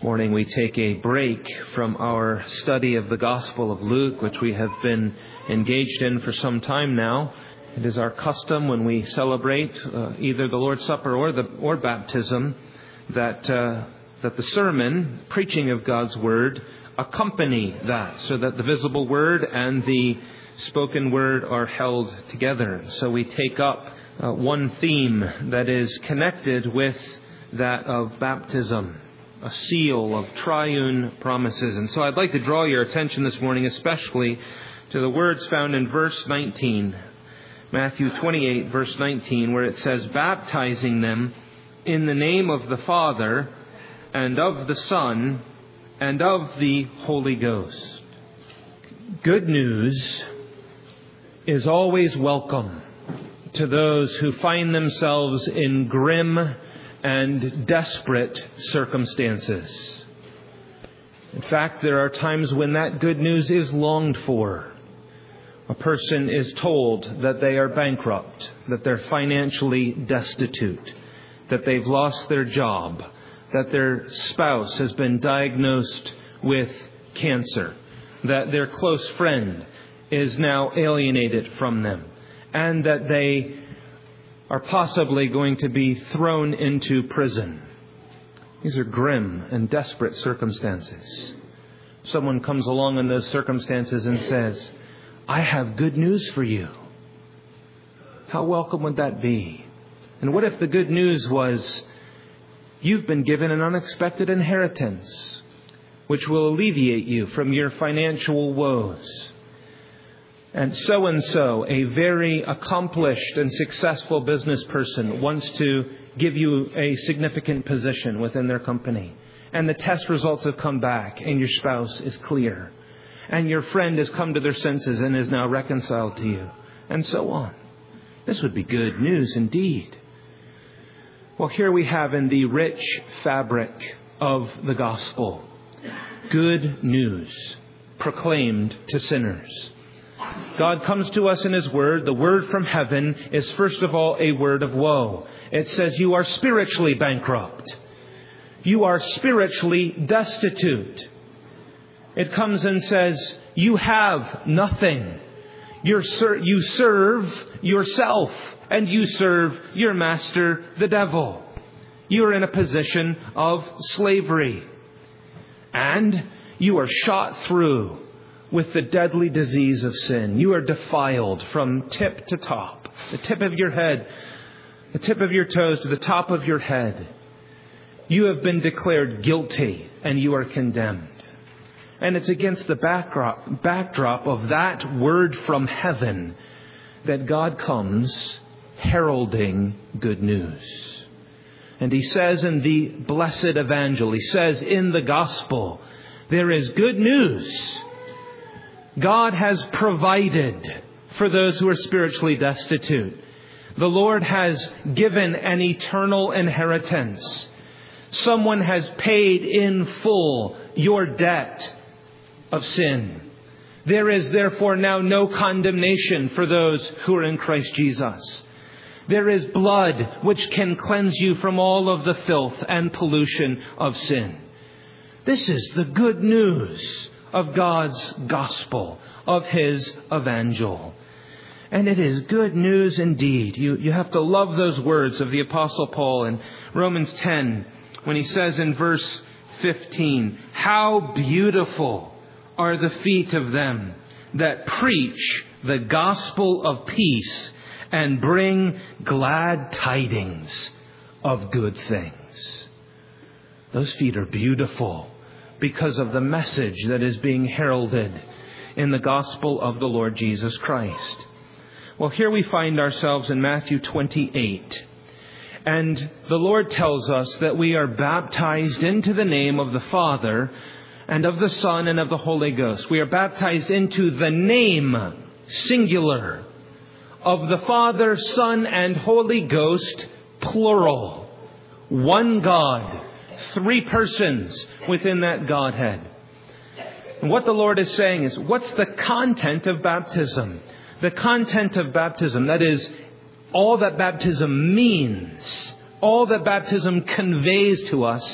Morning we take a break from our study of the Gospel of Luke, which we have been engaged in for some time now. It is our custom when we celebrate either the Lord's Supper or baptism that the sermon, preaching of God's Word, accompany that, so that the visible Word and the spoken Word are held together. So we take up one theme that is connected with that of baptism, a seal of triune promises. And so I'd like to draw your attention this morning especially to the words found in verse 19, Matthew 28, verse 19, where it says, baptizing them in the name of the Father and of the Son and of the Holy Ghost. Good news is always welcome to those who find themselves in grim and desperate circumstances. In fact, there are times when that good news is longed for. A person is told that they are bankrupt, that they're financially destitute, that they've lost their job, that their spouse has been diagnosed with cancer, that their close friend is now alienated from them, and that they are possibly going to be thrown into prison. These are grim and desperate circumstances. Someone comes along in those circumstances and says, I have good news for you. How welcome would that be? And what if the good news was, you've been given an unexpected inheritance, which will alleviate you from your financial woes. And so, a very accomplished and successful business person wants to give you a significant position within their company. And the test results have come back and your spouse is clear. And your friend has come to their senses and is now reconciled to you. And so on. This would be good news indeed. Well, here we have in the rich fabric of the gospel, good news proclaimed to sinners. God comes to us in His Word. The Word from heaven is first of all a word of woe. It says you are spiritually bankrupt. You are spiritually destitute. It comes and says you have nothing. You serve yourself and you serve your master, the devil. You are in a position of slavery. And you are shot through with the deadly disease of sin. You are defiled from tip to top. The tip of your head, the tip of your toes to the top of your head. You have been declared guilty and you are condemned. And it's against the backdrop of that word from heaven that God comes heralding good news. And He says in the blessed evangel, He says in the gospel, there is good news. God has provided for those who are spiritually destitute. The Lord has given an eternal inheritance. Someone has paid in full your debt of sin. There is therefore now no condemnation for those who are in Christ Jesus. There is blood which can cleanse you from all of the filth and pollution of sin. This is the good news of God's gospel, of His evangel. And it is good news indeed. You have to love those words of the Apostle Paul in Romans 10, when he says in verse 15, how beautiful are the feet of them that preach the gospel of peace and bring glad tidings of good things. Those feet are beautiful because of the message that is being heralded in the gospel of the Lord Jesus Christ. Well, here we find ourselves in Matthew 28. And the Lord tells us that we are baptized into the name of the Father and of the Son and of the Holy Ghost. We are baptized into the name, singular, of the Father, Son, and Holy Ghost, plural. One God. 3 persons within that Godhead. And what the Lord is saying is, what's the content of baptism? The content of baptism, that is, all that baptism means, all that baptism conveys to us,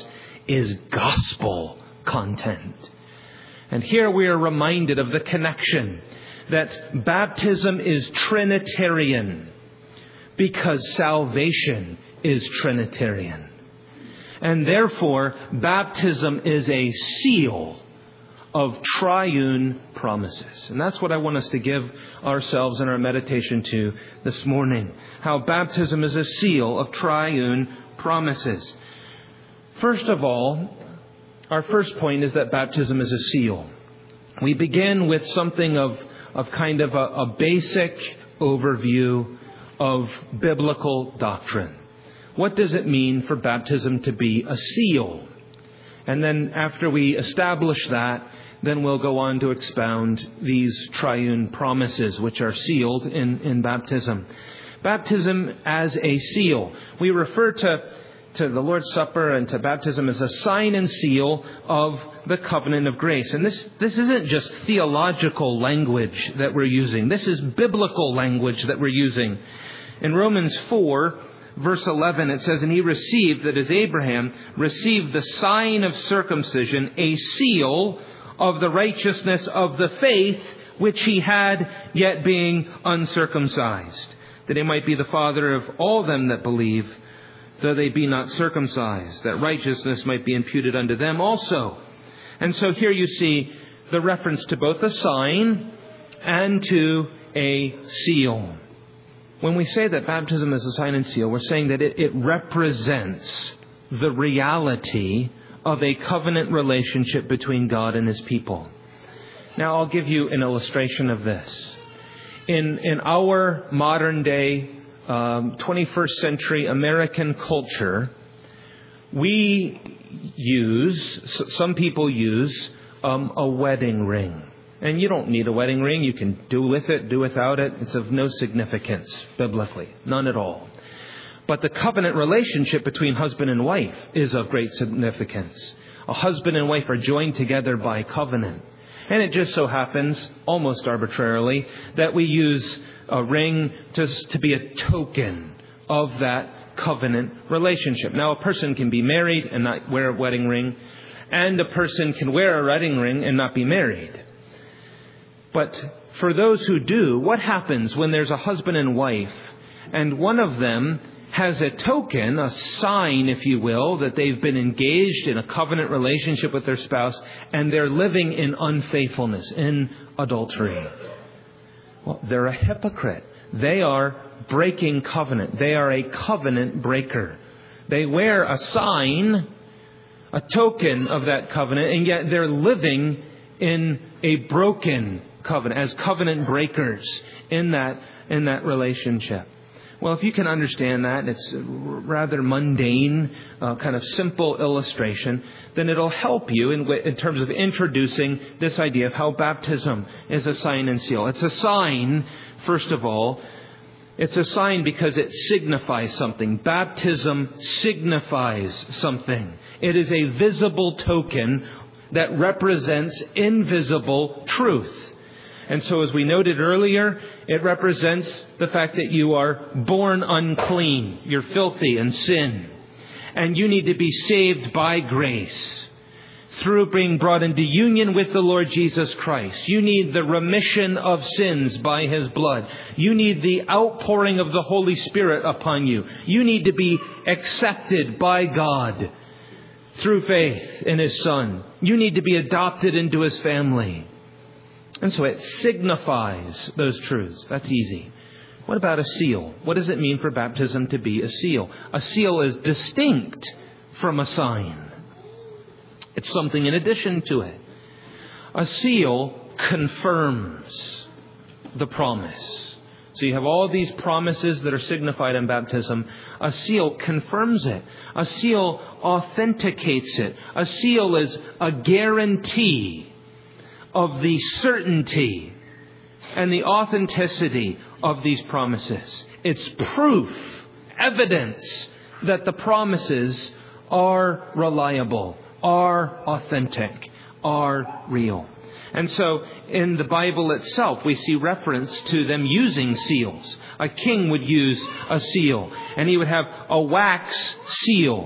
is gospel content. And here we are reminded of the connection that baptism is Trinitarian because salvation is Trinitarian. And therefore, baptism is a seal of triune promises. And that's what I want us to give ourselves in our meditation to this morning. How baptism is a seal of triune promises. First of all, our first point is that baptism is a seal. We begin with something of kind of a basic overview of biblical doctrine. What does it mean for baptism to be a seal? And then after we establish that, then we'll go on to expound these triune promises which are sealed in baptism. Baptism as a seal. We refer to the Lord's Supper and to baptism as a sign and seal of the covenant of grace. And this isn't just theological language that we're using. This is biblical language that we're using. In Romans 4, verse 11, it says, "And he received," that is Abraham, "received the sign of circumcision, a seal of the righteousness of the faith which he had, yet being uncircumcised, that he might be the father of all them that believe, though they be not circumcised, that righteousness might be imputed unto them also." And so here you see the reference to both a sign and to a seal. When we say that baptism is a sign and seal, we're saying that it represents the reality of a covenant relationship between God and His people. Now, I'll give you an illustration of this. In our modern day, 21st century American culture, some people use a wedding ring. And you don't need a wedding ring. You can do with it, do without it. It's of no significance biblically. None at all. But the covenant relationship between husband and wife is of great significance. A husband and wife are joined together by covenant. And it just so happens, almost arbitrarily, that we use a ring to be a token of that covenant relationship. Now, a person can be married and not wear a wedding ring, and a person can wear a wedding ring and not be married. But for those who do, what happens when there's a husband and wife, and one of them has a token, a sign, if you will, that they've been engaged in a covenant relationship with their spouse, and they're living in unfaithfulness, in adultery? Well, they're a hypocrite. They are breaking covenant. They are a covenant breaker. They wear a sign, a token of that covenant, and yet they're living in a broken covenant, as covenant breakers in that relationship. Well, if you can understand that, it's a rather mundane, kind of simple illustration, then it'll help you in terms of introducing this idea of how baptism is a sign and seal. It's a sign, first of all. It's a sign because it signifies something. Baptism signifies something. It is a visible token that represents invisible truth. And so, as we noted earlier, it represents the fact that you are born unclean. You're filthy in sin. And you need to be saved by grace through being brought into union with the Lord Jesus Christ. You need the remission of sins by His blood. You need the outpouring of the Holy Spirit upon you. You need to be accepted by God through faith in His Son. You need to be adopted into His family. And so it signifies those truths. That's easy. What about a seal? What does it mean for baptism to be a seal? A seal is distinct from a sign. It's something in addition to it. A seal confirms the promise. So you have all these promises that are signified in baptism. A seal confirms it. A seal authenticates it. A seal is a guarantee of the certainty and the authenticity of these promises. It's proof, evidence that the promises are reliable, are authentic, are real. And so in the Bible itself, we see reference to them using seals. A king would use a seal, and he would have a wax seal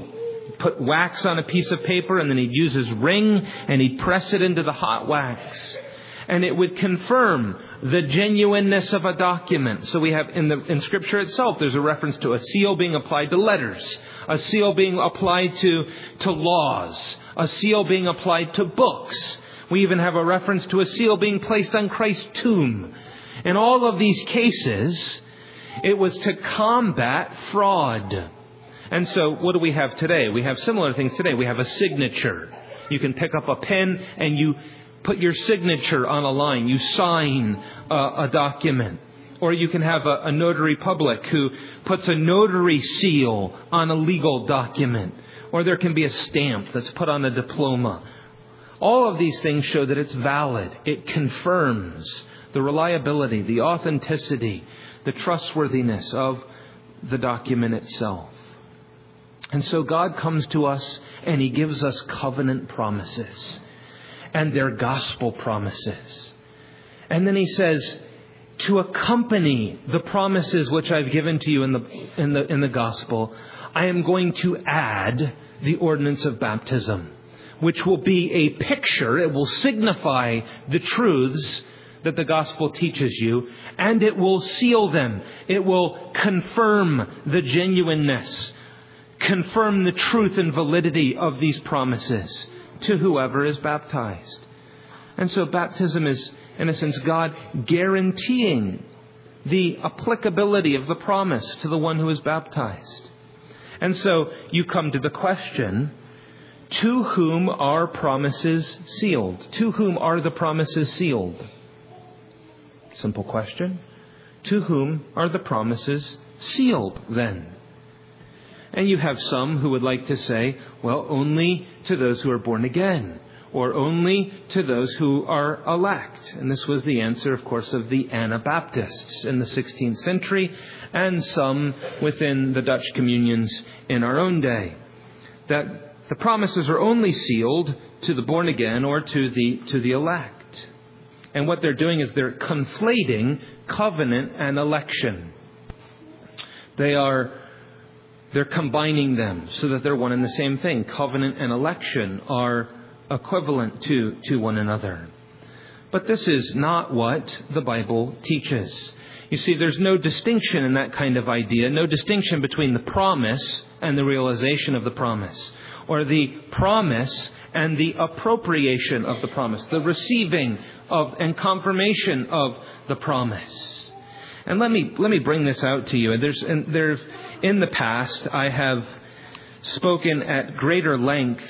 put wax on a piece of paper, and then he'd use his ring and he'd press it into the hot wax. And it would confirm the genuineness of a document. So we have in Scripture itself, there's a reference to a seal being applied to letters, a seal being applied to laws, a seal being applied to books. We even have a reference to a seal being placed on Christ's tomb. In all of these cases, it was to combat fraud. And so what do we have today? We have similar things today. We have a signature. You can pick up a pen and you put your signature on a line. You sign a document. Or you can have a notary public who puts a notary seal on a legal document. Or there can be a stamp that's put on a diploma. All of these things show that it's valid. It confirms the reliability, the authenticity, the trustworthiness of the document itself. And so God comes to us and He gives us covenant promises. And they're gospel promises. And then He says, to accompany the promises which I've given to you in the gospel, I am going to add the ordinance of baptism, which will be a picture. It will signify the truths that the gospel teaches you, and it will seal them. It will confirm the genuineness, confirm the truth and validity of these promises to whoever is baptized. And so baptism is, in a sense, God guaranteeing the applicability of the promise to the one who is baptized. And so you come to the question, to whom are promises sealed? To whom are the promises sealed? Simple question. To whom are the promises sealed then? And you have some who would like to say, well, only to those who are born again, or only to those who are elect. And this was the answer, of course, of the Anabaptists in the 16th century, and some within the Dutch communions in our own day, that the promises are only sealed to the born again or to the elect. And what they're doing is they're conflating covenant and election. They're combining them so that they're one and the same thing. Covenant and election are equivalent to one another. But this is not what the Bible teaches. You see, there's no distinction in that kind of idea, no distinction between the promise and the realization of the promise, or the promise and the appropriation of the promise, the receiving of and confirmation of the promise. And let me bring this out to you. In the past, I have spoken at greater length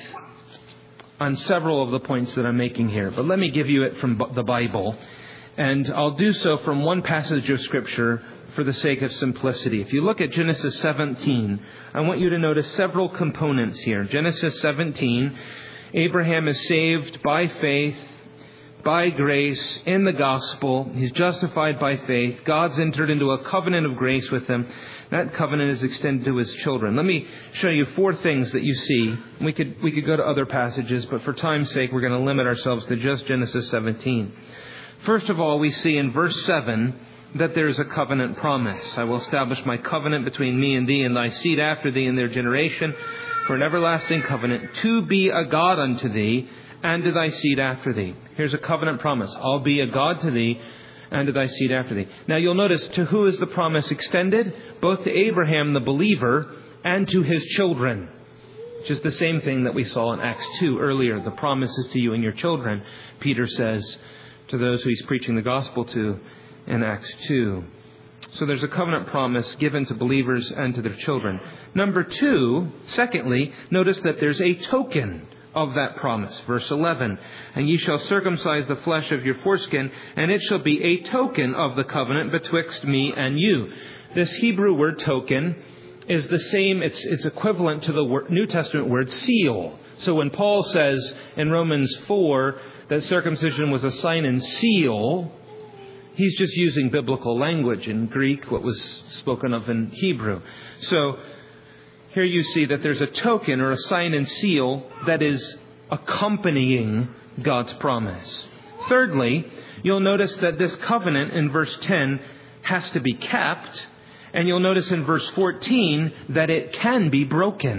on several of the points that I'm making here. But let me give you it from the Bible. And I'll do so from one passage of Scripture for the sake of simplicity. If you look at Genesis 17, I want you to notice several components here. Genesis 17, Abraham is saved by faith, by grace, in the gospel. He's justified by faith. God's entered into a covenant of grace with him. That covenant is extended to his children. Let me show you four things that you see. We could go to other passages, but for time's sake, we're going to limit ourselves to just Genesis 17. First of all, we see in verse 7 that there is a covenant promise. I will establish my covenant between me and thee and thy seed after thee in their generation for an everlasting covenant, to be a God unto thee and to thy seed after thee. Here's a covenant promise. I'll be a God to thee and to thy seed after thee. Now you'll notice, to who is the promise extended? Both to Abraham, the believer, and to his children. Which is the same thing that we saw in Acts 2 earlier. The promise is to you and your children, Peter says to those who he's preaching the gospel to in Acts 2. So there's a covenant promise given to believers and to their children. Number two, secondly, notice that there's a token of that promise. Verse 11, and ye shall circumcise the flesh of your foreskin, and it shall be a token of the covenant betwixt me and you. This Hebrew word token is the same, it's equivalent to the New Testament word seal. So when Paul says in Romans 4 that circumcision was a sign and seal, he's just using biblical language in Greek, what was spoken of in Hebrew. So here you see that there's a token or a sign and seal that is accompanying God's promise. Thirdly, you'll notice that this covenant in verse 10 has to be kept. And you'll notice in verse 14 that it can be broken.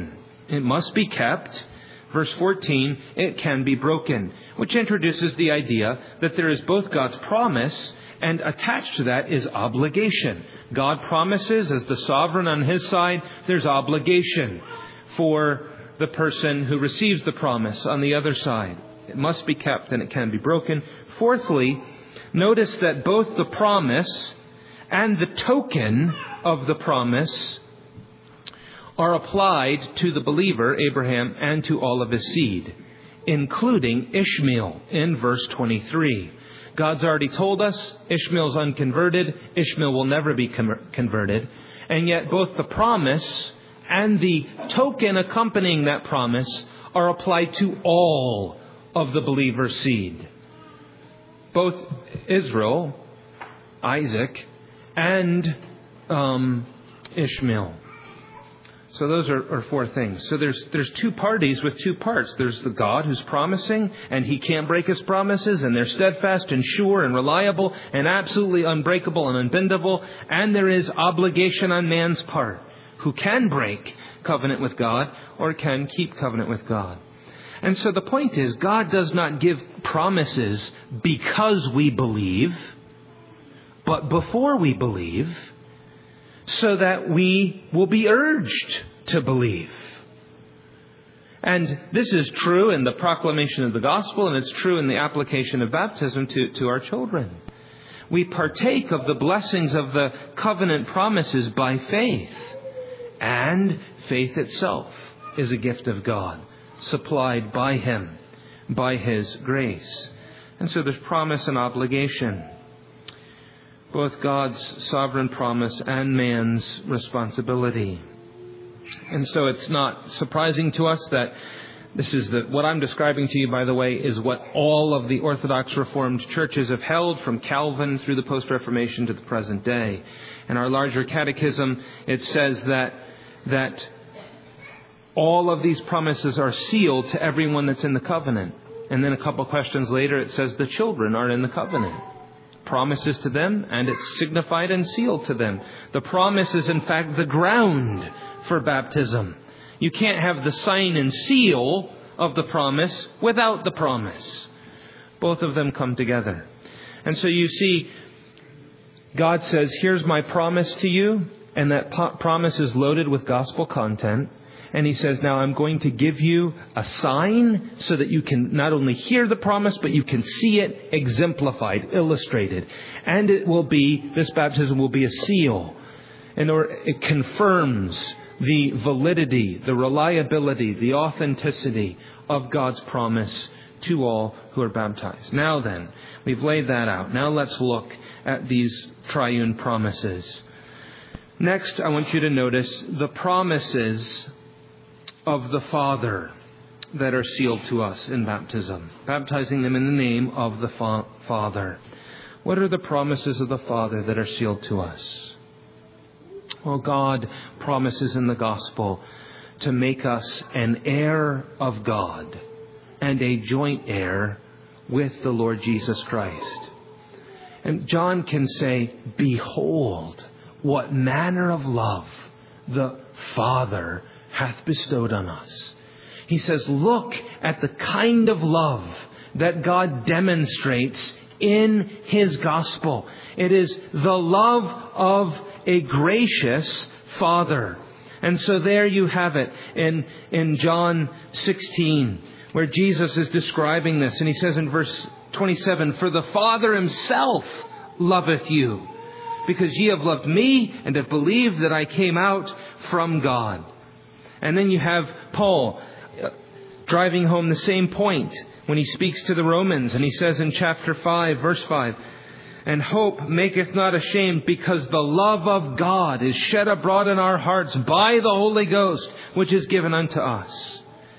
It must be kept. Verse 14, it can be broken, which introduces the idea that there is both God's promise and attached to that is obligation. God promises as the sovereign on His side. There's obligation for the person who receives the promise on the other side. It must be kept and it can be broken. Fourthly, notice that both the promise and the token of the promise are applied to the believer, Abraham, and to all of his seed, including Ishmael in verse 23. God's already told us Ishmael's unconverted. Ishmael will never be converted. And yet both the promise and the token accompanying that promise are applied to all of the believer's seed. Both Israel, Isaac, and Ishmael. So those are four things. So there's two parties with two parts. There's the God who's promising, and He can't break His promises, and they're steadfast and sure and reliable and absolutely unbreakable and unbendable. And there is obligation on man's part, who can break covenant with God or can keep covenant with God. And so the point is, God does not give promises because we believe, but before we believe, so that we will be urged to believe. And this is true in the proclamation of the gospel, and it's true in the application of baptism to our children. We partake of the blessings of the covenant promises by faith. And faith itself is a gift of God, supplied by Him, by His grace. And so there's promise and obligation. Both God's sovereign promise and man's responsibility. And so it's not surprising to us that this is what I'm describing to you, by the way, is what all of the Orthodox Reformed churches have held from Calvin through the Post-Reformation to the present day. In our larger catechism, it says that all of these promises are sealed to everyone that's in the covenant. And then a couple questions later, it says the children are in the covenant. Promises to them, and it's signified and sealed to them. The promise is in fact the ground for baptism. You can't have the sign and seal of the promise without the promise. Both of them come together. And so you see, God says, here's my promise to you, and that promise is loaded with gospel content. And He says, now I'm going to give you a sign so that you can not only hear the promise, but you can see it exemplified, illustrated. And this baptism will be a seal. It confirms the validity, the reliability, the authenticity of God's promise to all who are baptized. Now then, we've laid that out. Now let's look at these triune promises. Next, I want you to notice the promises of the Father that are sealed to us in baptism, baptizing them in the name of the Father. What are the promises of the Father that are sealed to us? Well, God promises in the gospel to make us an heir of God and a joint heir with the Lord Jesus Christ. And John can say, behold, what manner of love the Father hath bestowed on us. He says, look at the kind of love that God demonstrates in His gospel. It is the love of a gracious Father. And so there you have it in John 16, where Jesus is describing this. And He says in verse 27, for the Father Himself loveth you, because ye have loved me and have believed that I came out from God. And then you have Paul driving home the same point when he speaks to the Romans. And he says in chapter 5, verse 5, and hope maketh not ashamed, because the love of God is shed abroad in our hearts by the Holy Ghost, which is given unto us.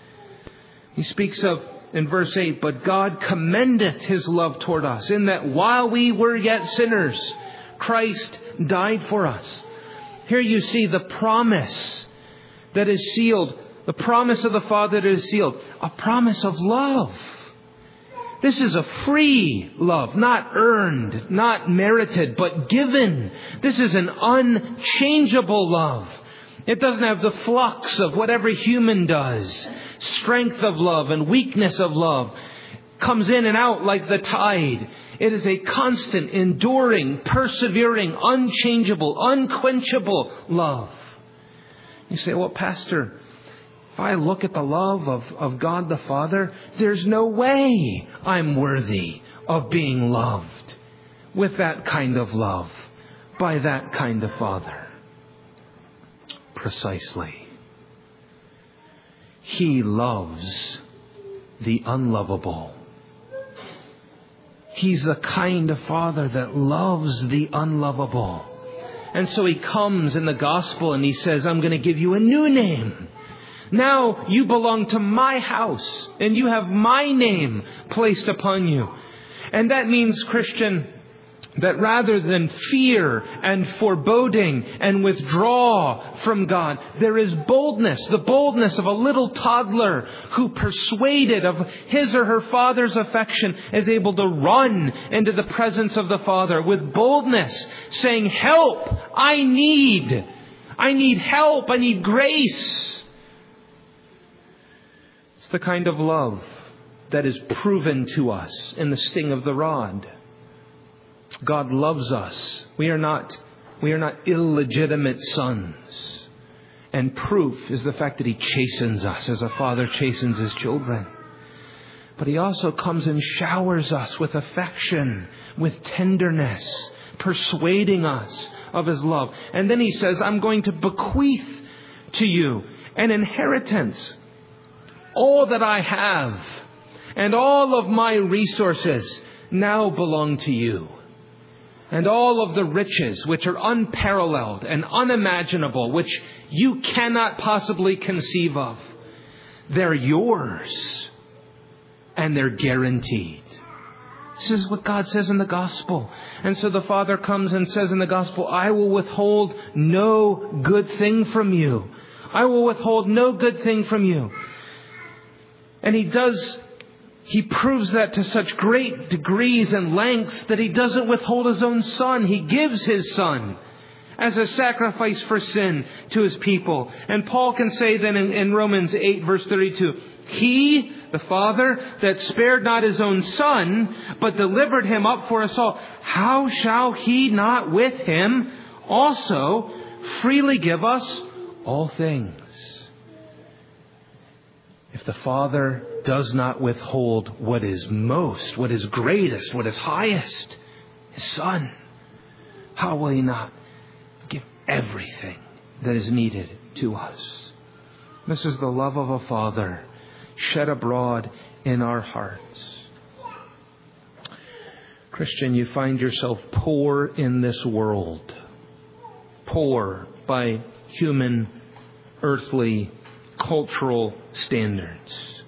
He speaks of, in verse 8, but God commendeth His love toward us, in that while we were yet sinners, Christ died for us. Here you see the promise that is sealed, the promise of the Father that is sealed, a promise of love. This is a free love, not earned, not merited, but given. This is an unchangeable love. It doesn't have the flux of what every human does. Strength of love and weakness of love comes in and out like the tide. It is a constant, enduring, persevering, unchangeable, unquenchable love. You say, well, Pastor, if I look at the love of God the Father, there's no way I'm worthy of being loved with that kind of love by that kind of Father. Precisely. He loves the unlovable. He's the kind of Father that loves the unlovable. And so He comes in the gospel and He says, I'm going to give you a new name. Now you belong to my house and you have my name placed upon you. And that means, Christian, that rather than fear and foreboding and withdraw from God, there is boldness, the boldness of a little toddler who, persuaded of his or her father's affection, is able to run into the presence of the Father with boldness, saying, help, I need help, I need grace. It's the kind of love that is proven to us in the sting of the rod. God loves us. We are not illegitimate sons. And proof is the fact that He chastens us as a father chastens his children. But He also comes and showers us with affection, with tenderness, persuading us of His love. And then He says, I'm going to bequeath to you an inheritance. All that I have and all of my resources now belong to you. And all of the riches which are unparalleled and unimaginable, which you cannot possibly conceive of, they're yours. And they're guaranteed. This is what God says in the gospel. And so the Father comes and says in the gospel, I will withhold no good thing from you. I will withhold no good thing from you. And He proves that to such great degrees and lengths that He doesn't withhold His own Son. He gives His Son as a sacrifice for sin to His people. And Paul can say then in Romans 8 verse 32, He, the Father, that spared not His own Son, but delivered Him up for us all, how shall He not with Him also freely give us all things? If the Father does not withhold what is most, what is greatest, what is highest, His Son, how will He not give everything that is needed to us? This is the love of a Father shed abroad in our hearts. Christian, you find yourself poor in this world. Poor by human, earthly, cultural standards.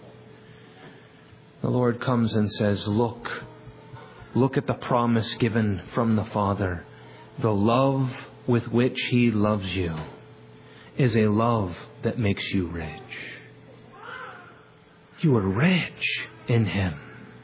The Lord comes and says, look at the promise given from the Father. The love with which He loves you is a love that makes you rich. You are rich in Him.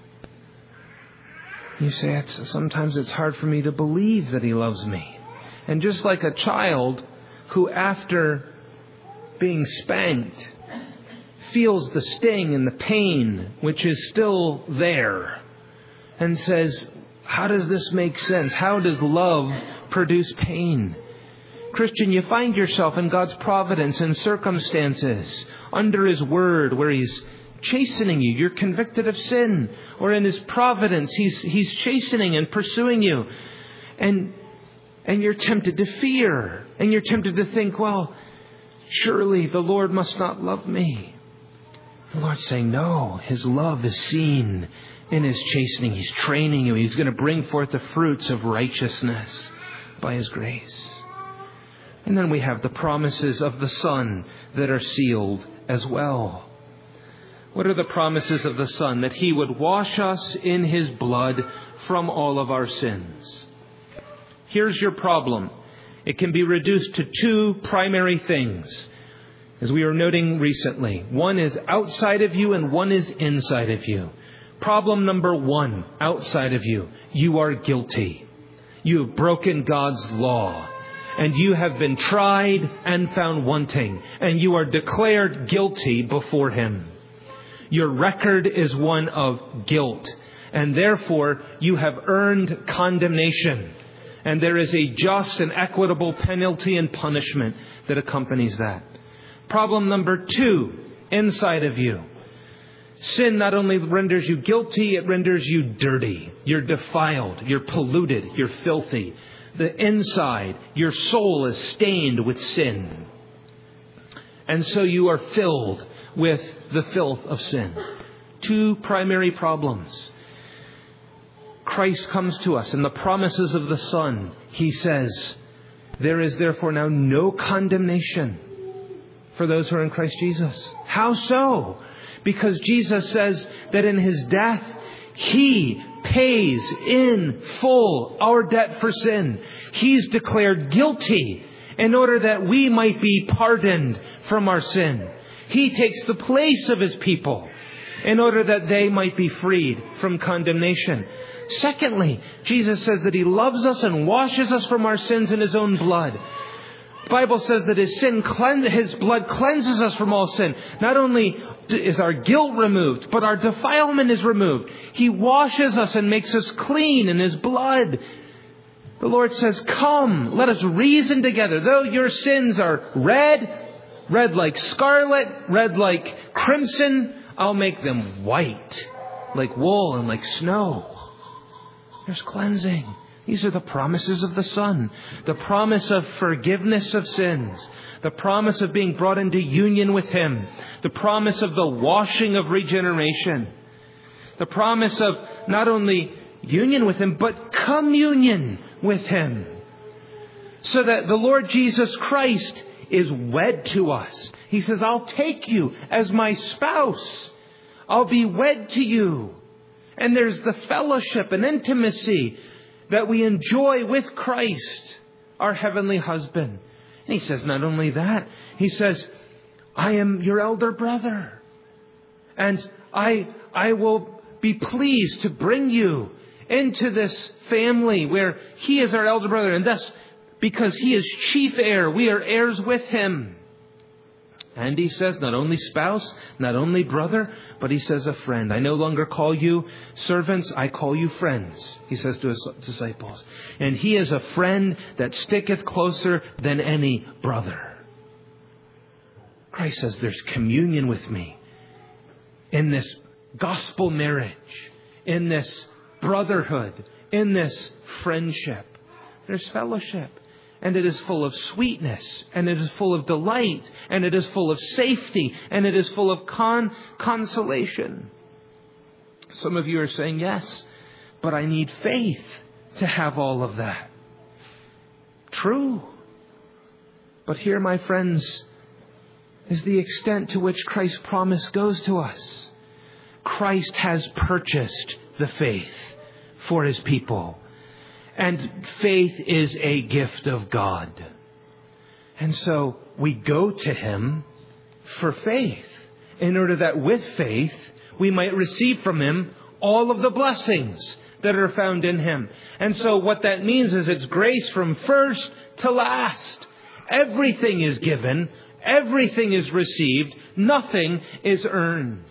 You say, sometimes it's hard for me to believe that He loves me. And just like a child who, after being spanked, feels the sting and the pain which is still there and says, how does this make sense? How does love produce pain? Christian, you find yourself in God's providence and circumstances under His Word where He's chastening you. You're convicted of sin. Or in His providence, He's chastening and pursuing you. And you're tempted to fear. And you're tempted to think, well, surely the Lord must not love me. The Lord's saying, no, His love is seen in His chastening. He's training you. He's going to bring forth the fruits of righteousness by His grace. And then we have the promises of the Son that are sealed as well. What are the promises of the Son? That He would wash us in His blood from all of our sins. Here's your problem. It can be reduced to two primary things, as we were noting recently. One is outside of you and one is inside of you. Problem number one, outside of you. You are guilty. You have broken God's law. and you have been tried and found wanting, and you are declared guilty before Him. Your record is one of guilt, and therefore you have earned condemnation. And there is a just and equitable penalty and punishment that accompanies that. Problem number 2, inside of you. Sin not only renders you guilty, it renders you dirty. You're defiled, you're polluted, you're filthy. The inside, your soul is stained with sin. And so you are filled with the filth of sin. 2 primary problems. Christ comes to us in the promises of the Son. He says, there is therefore now no condemnation for those who are in Christ Jesus. How so? Because Jesus says that in His death, He pays in full our debt for sin. He's declared guilty in order that we might be pardoned from our sin. He takes the place of His people in order that they might be freed from condemnation. Secondly, Jesus says that He loves us and washes us from our sins in His own blood. The Bible says that His blood cleanses us from all sin. Not only is our guilt removed, but our defilement is removed. He washes us and makes us clean in His blood. The Lord says, come, let us reason together. Though your sins are red like scarlet, red like crimson, I'll make them white like wool and like snow. There's cleansing. These are the promises of the Son. The promise of forgiveness of sins. The promise of being brought into union with Him. The promise of the washing of regeneration. The promise of not only union with Him, but communion with Him. So that the Lord Jesus Christ is wed to us. He says, I'll take you as my spouse. I'll be wed to you. And there's the fellowship and intimacy that we enjoy with Christ, our heavenly husband. And He says not only that, He says, I am your elder brother. And I will be pleased to bring you into this family where He is our elder brother. And thus, because He is chief heir, we are heirs with Him. And He says not only spouse, not only brother, but He says a friend. I no longer call you servants, I call you friends, He says to His disciples. And He is a friend that sticketh closer than any brother. Christ says there's communion with me in this gospel marriage, in this brotherhood, in this friendship. There's fellowship. And it is full of sweetness, and it is full of delight, and it is full of safety, and it is full of consolation. Some of you are saying, yes, but I need faith to have all of that. True. But here, my friends, is the extent to which Christ's promise goes to us. Christ has purchased the faith for His people. And faith is a gift of God. And so we go to Him for faith, in order that with faith we might receive from Him all of the blessings that are found in Him. And so what that means is it's grace from first to last. Everything is given, everything is received, nothing is earned.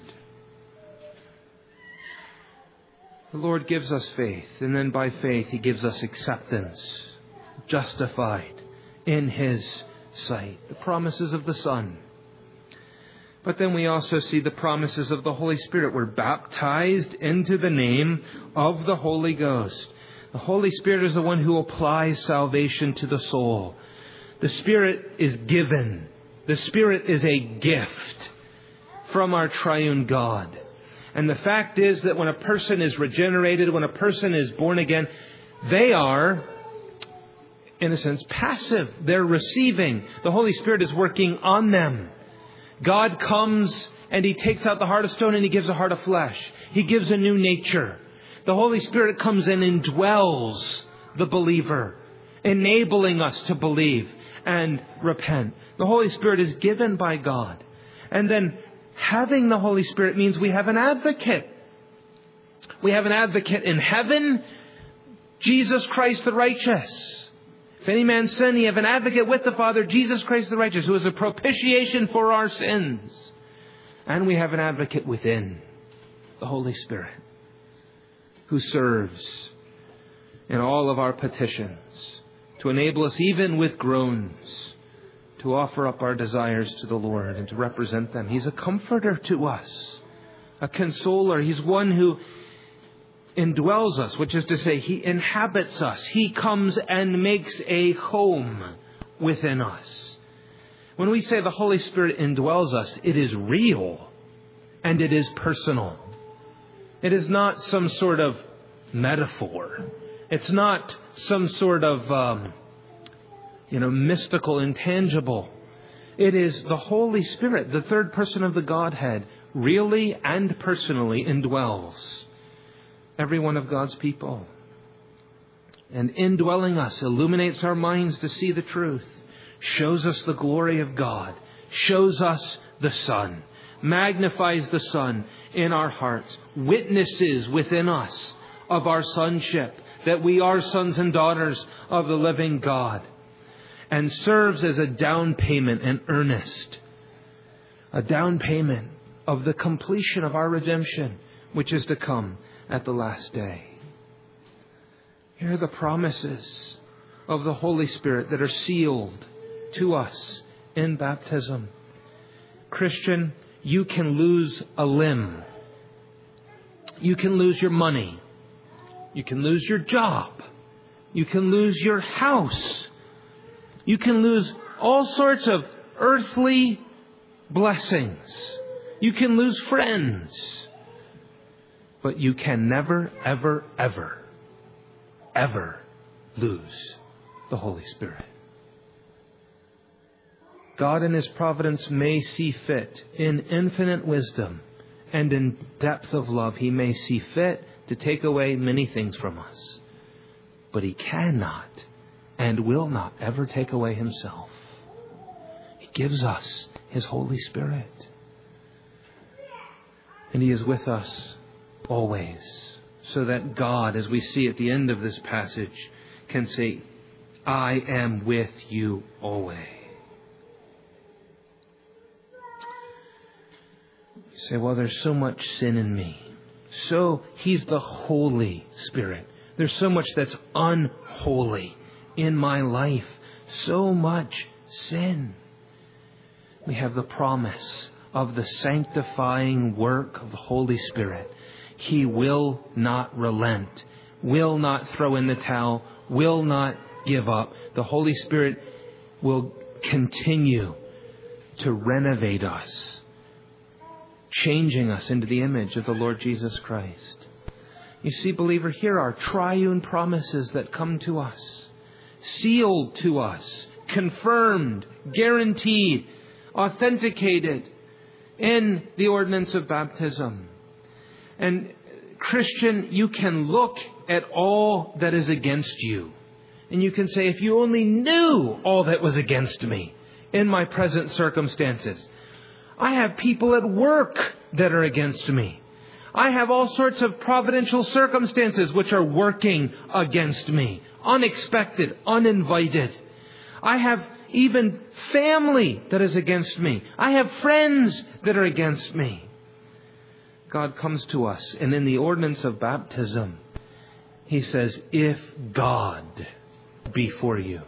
The Lord gives us faith, and then by faith He gives us acceptance, justified in His sight. The promises of the Son. But then we also see the promises of the Holy Spirit. We're baptized into the name of the Holy Ghost. The Holy Spirit is the one who applies salvation to the soul. The Spirit is given. The Spirit is a gift from our triune God. And the fact is that when a person is regenerated, when a person is born again, they are, in a sense, passive. They're receiving. The Holy Spirit is working on them. God comes and He takes out the heart of stone and He gives a heart of flesh. He gives a new nature. The Holy Spirit comes and indwells the believer, enabling us to believe and repent. The Holy Spirit is given by God. And then having the Holy Spirit means we have an advocate. We have an advocate in heaven, Jesus Christ the righteous. If any man sin, ye have an advocate with the Father, Jesus Christ the righteous, who is a propitiation for our sins. And we have an advocate within, the Holy Spirit, who serves in all of our petitions to enable us, even with groans, to offer up our desires to the Lord and to represent them. He's a comforter to us, a consoler. He's one who indwells us, which is to say, He inhabits us. He comes and makes a home within us. When we say the Holy Spirit indwells us, it is real and it is personal. It is not some sort of metaphor. It's not some sort of mystical, intangible. It is the Holy Spirit, the third person of the Godhead, really and personally indwells every one of God's people. And indwelling us illuminates our minds to see the truth, shows us the glory of God, shows us the Son, magnifies the Son in our hearts, witnesses within us of our sonship, that we are sons and daughters of the living God, and serves as a down payment and earnest, a down payment of the completion of our redemption, which is to come at the last day. Here are the promises of the Holy Spirit that are sealed to us in baptism. Christian, you can lose a limb. You can lose your money. You can lose your job. You can lose your house. You can lose all sorts of earthly blessings. You can lose friends. But you can never, ever, ever, ever lose the Holy Spirit. God in His providence may see fit, in infinite wisdom and in depth of love, He may see fit to take away many things from us. But He cannot and will not ever take away Himself. He gives us His Holy Spirit. And He is with us always, so that God, as we see at the end of this passage, can say, I am with you always. You say, well, there's so much sin in me. So He's the Holy Spirit. There's so much that's unholy in my life. So much sin. We have the promise of the sanctifying work of the Holy Spirit. He will not relent, will not throw in the towel, will not give up. The Holy Spirit will continue to renovate us, changing us into the image of the Lord Jesus Christ. You see, believer, here are triune promises that come to us, sealed to us, confirmed, guaranteed, authenticated in the ordinance of baptism. And Christian, you can look at all that is against you, and you can say, if you only knew all that was against me in my present circumstances. I have people at work that are against me. I have all sorts of providential circumstances which are working against me. Unexpected, uninvited. I have even family that is against me. I have friends that are against me. God comes to us, and in the ordinance of baptism, He says, if God be for you,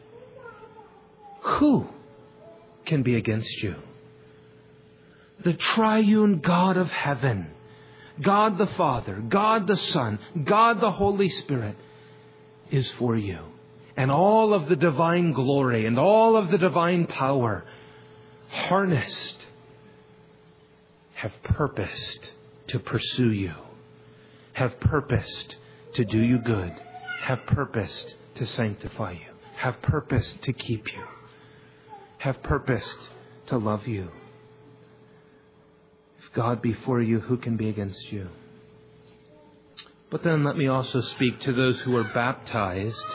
who can be against you? The triune God of heaven, God the Father, God the Son, God the Holy Spirit is for you. And all of the divine glory and all of the divine power harnessed have purposed to pursue you, have purposed to do you good, have purposed to sanctify you, have purposed to keep you, have purposed to love you. If God be for you, who can be against you? But then let me also speak to those who are baptized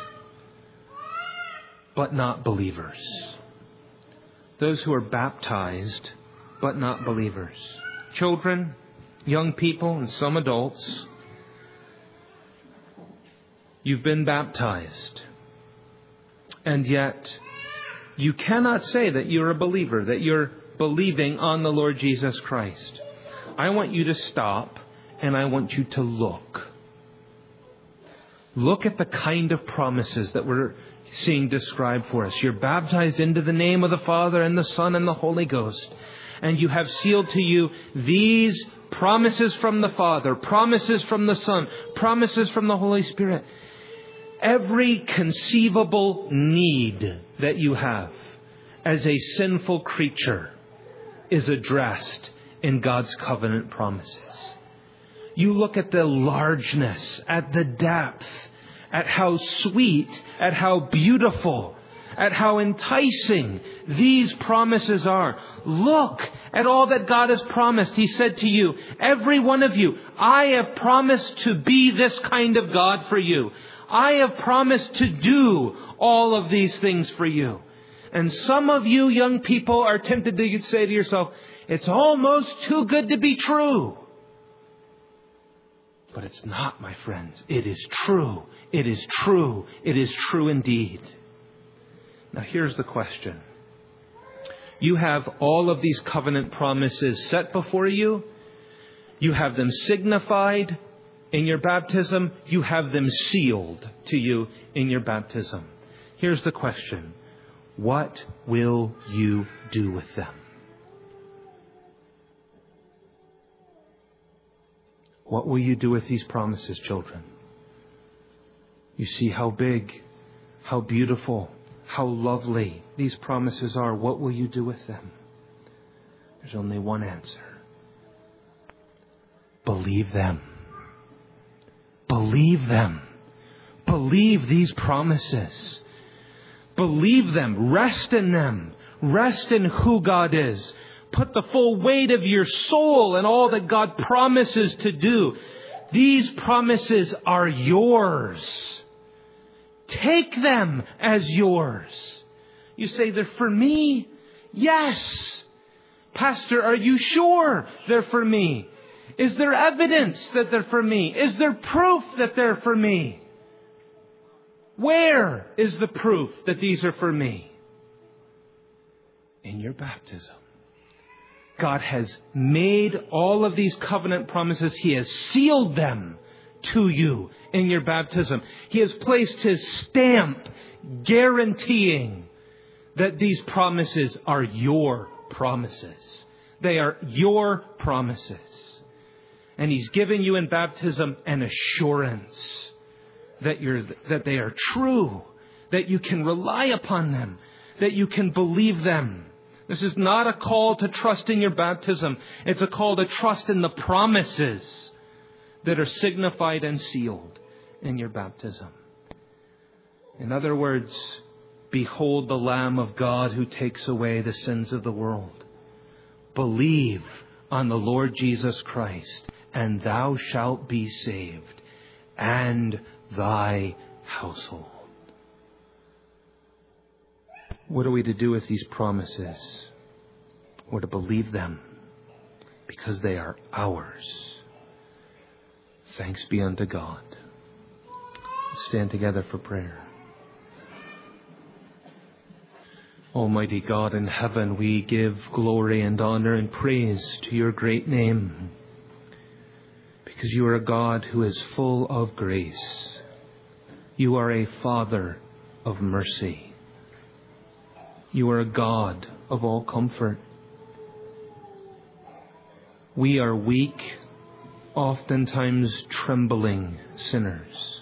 but not believers. Those who are baptized but not believers. Children, young people, and some adults. You've been baptized. And yet, you cannot say that you're a believer, that you're believing on the Lord Jesus Christ. I want you to stop and I want you to look. Look at the kind of promises that we're seeing described for us. You're baptized into the name of the Father and the Son and the Holy Ghost. And you have sealed to you these promises from the Father, promises from the Son, promises from the Holy Spirit. Every conceivable need that you have as a sinful creature is addressed in God's covenant promises. You look at the largeness, at the depth, at how sweet, at how beautiful, at how enticing these promises are. Look at all that God has promised. He said to you, every one of you, I have promised to be this kind of God for you. I have promised to do all of these things for you. And some of you young people are tempted to say to yourself, it's almost too good to be true. But it's not, my friends. It is true. It is true. It is true indeed. Now here's the question. You have all of these covenant promises set before you. You have them signified in your baptism. You have them sealed to you in your baptism. Here's the question. What will you do with them? What will you do with these promises, children? You see how big, how beautiful, how lovely these promises are. What will you do with them? There's only one answer. Believe them. Believe them. Believe these promises. Believe them. Rest in them. Rest in who God is. Put the full weight of your soul in all that God promises to do. These promises are yours. Take them as yours. You say, they're for me? Yes. Pastor, are you sure they're for me? Is there evidence that they're for me? Is there proof that they're for me? Where is the proof that these are for me? In your baptism. God has made all of these covenant promises. He has sealed them to you in your baptism. He has placed His stamp guaranteeing that these promises are your promises. They are your promises. And He's given you in baptism an assurance that they are true, that you can rely upon them, that you can believe them. This is not a call to trust in your baptism. It's a call to trust in the promises that are signified and sealed in your baptism. In other words, behold the Lamb of God who takes away the sins of the world. Believe on the Lord Jesus Christ, and thou shalt be saved, and thy household. What are we to do with these promises? We're to believe them because they are ours. Thanks be unto God. Let's stand together for prayer. Almighty God in heaven, we give glory and honor and praise to your great name, because you are a God who is full of grace. You are a Father of mercy. You are a God of all comfort. We are weak, oftentimes trembling sinners.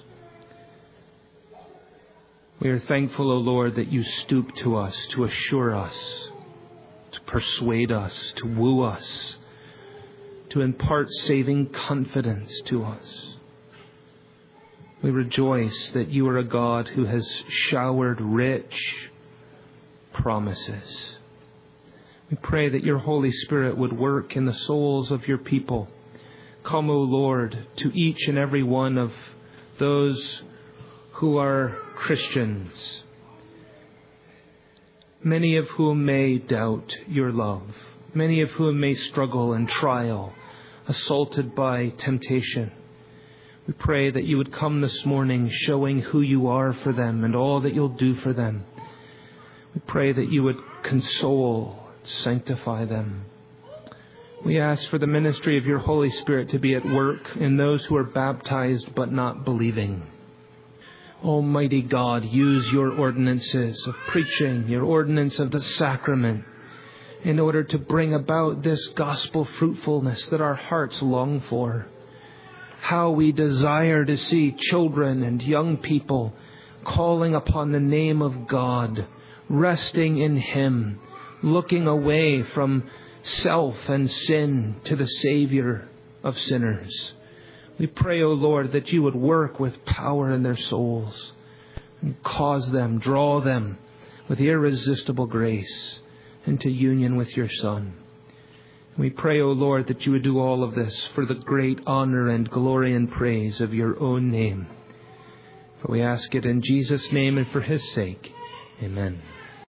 We are thankful, O Lord, that you stoop to us, to assure us, to persuade us, to woo us, to impart saving confidence to us. We rejoice that you are a God who has showered rich promises. We pray that your Holy Spirit would work in the souls of your people. Come, O Lord, to each and every one of those who are Christians, many of whom may doubt your love, many of whom may struggle in trial, assaulted by temptation. We pray that you would come this morning showing who you are for them and all that you'll do for them. We pray that you would console, sanctify them. We ask for the ministry of your Holy Spirit to be at work in those who are baptized but not believing. Almighty God, use your ordinances of preaching, your ordinance of the sacrament, in order to bring about this gospel fruitfulness that our hearts long for. How we desire to see children and young people calling upon the name of God, resting in Him, looking away from self and sin to the Savior of sinners. We pray, O Lord, that you would work with power in their souls and cause them, draw them with irresistible grace into union with your Son. We pray, O Lord, that you would do all of this for the great honor and glory and praise of your own name. For we ask it in Jesus' name and for His sake. Amen.